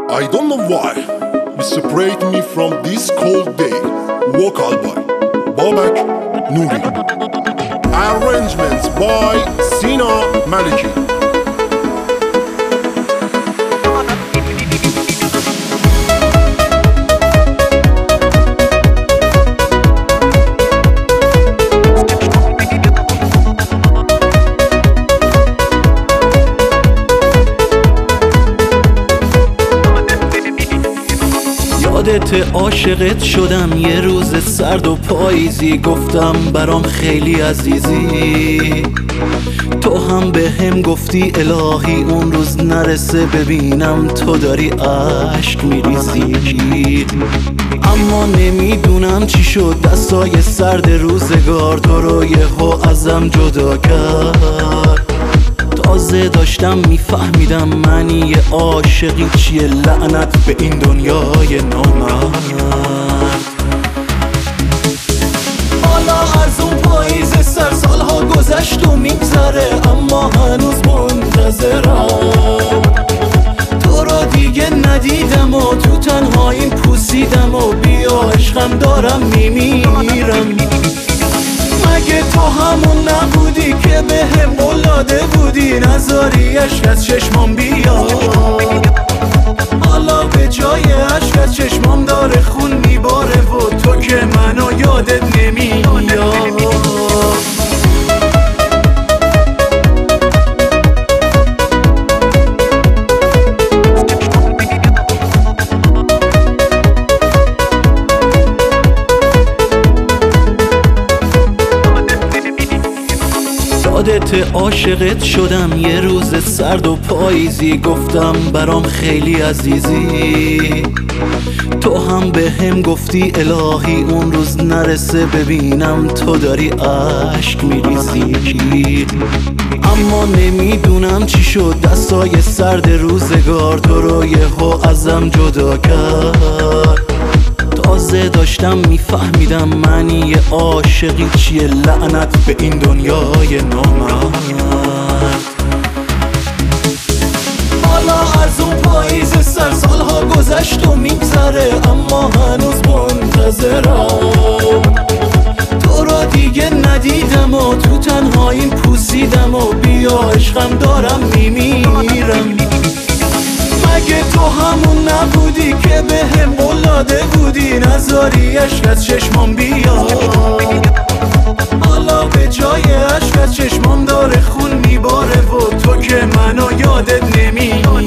I don't know why you separate me from this cold day. Vocal by Babak Nouri. Arrangements by Sina Maliki. یادت عاشقت شدم یه روز سرد و پاییزی، گفتم برام خیلی عزیزی. تو هم به هم گفتی الهی اون روز نرسه ببینم تو داری عشق میریزی. اما نمیدونم چی شد، دستای سرد روزگار تو رو یهو ازم جدا کرد. تازه داشتم میفهمیدم معنی عاشقی چیه، لعنت به این دنیای نامرد. حالا از اون پاییز سر سالها گذشت و میگذره، اما هنوز منتظرم. تو رو دیگه ندیدم و تو تنهاییم پوسیدم و بیا عشقم دارم میمیرم. مگه تو همون نبودی که به هم قلاده بودی، نذاری عشق از چشمام بیاد. حالا به جای عشق از چشمام داره خون میباره و تو که منو یادت نمیاد. یادت عاشقت شدم یه روز سرد و پاییزی، گفتم برام خیلی عزیزی. تو هم به هم گفتی الهی اون روز نرسه ببینم تو داری عشق میریزی. اما نمیدونم چی شد، دستای سرد روزگار تو رو یهو ازم جدا کرد. تازه داشتم میفهمیدم معنی عاشقی چیه، لعنت به این دنیای نامرد. حالا از اون پاییز سر سالها گذشت و میگذره، اما هنوز منتظرم. تو رو دیگه ندیدم و تو تنهاییم پوسیدم و بیا عشقم دارم میمیرم. مگه تو همون نبودی که به هم قلاده بودی، نذاری عشق از چشمام بیاد. حالا به جای عشق از چشمام داره خون میباره و تو که منو یادت نمیاد.